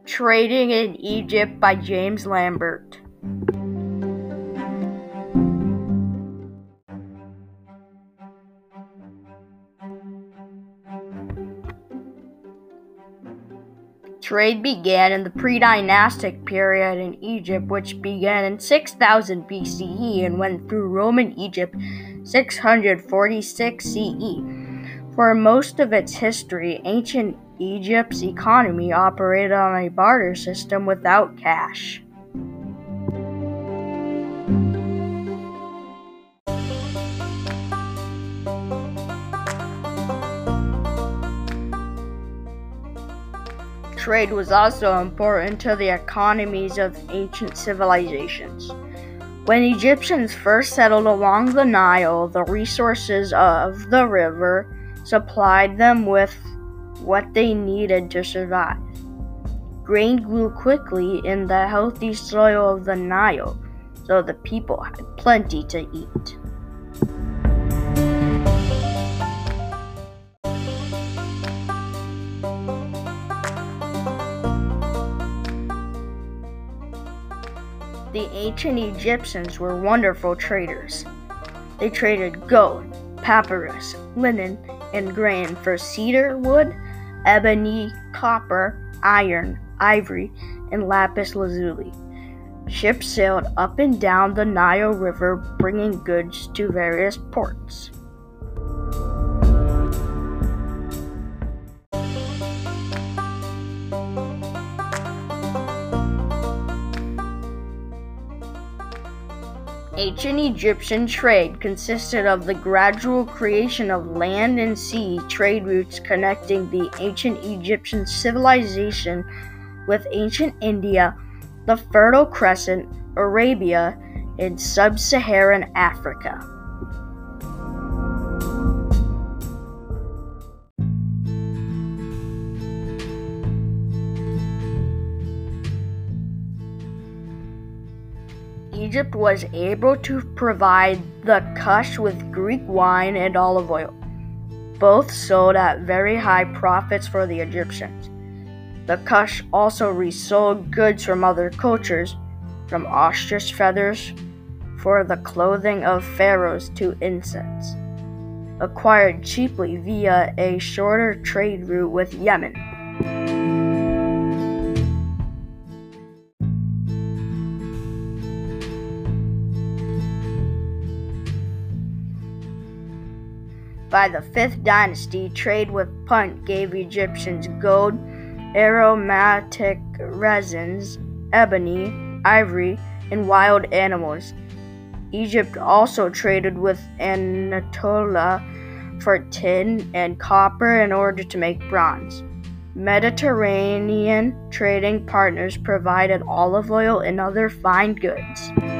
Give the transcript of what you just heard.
Trading in Egypt by James Lambert. Trade began in the pre-dynastic period in Egypt, which began in 6000 BCE and went through Roman Egypt 646 CE. For most of its history, ancient Egypt's economy operated on a barter system without cash. Trade was also important to the economies of ancient civilizations. When Egyptians first settled along the Nile, the resources of the river supplied them with what they needed to survive. Grain grew quickly in the healthy soil of the Nile, so the people had plenty to eat. The ancient Egyptians were wonderful traders. They traded gold, papyrus, linen, and grain for cedar wood, ebony, copper, iron, ivory, and lapis lazuli. Ships sailed up and down the Nile River, bringing goods to various ports. Ancient Egyptian trade consisted of the gradual creation of land and sea trade routes connecting the ancient Egyptian civilization with ancient India, the Fertile Crescent, Arabia, and sub-Saharan Africa. Egypt was able to provide the Kush with Greek wine and olive oil. Both sold at very high profits for the Egyptians. The Kush also resold goods from other cultures, from ostrich feathers for the clothing of pharaohs to incense, acquired cheaply via a shorter trade route with Yemen. By the 5th dynasty, trade with Punt gave Egyptians gold, aromatic resins, ebony, ivory, and wild animals. Egypt also traded with Anatolia for tin and copper in order to make bronze. Mediterranean trading partners provided olive oil and other fine goods.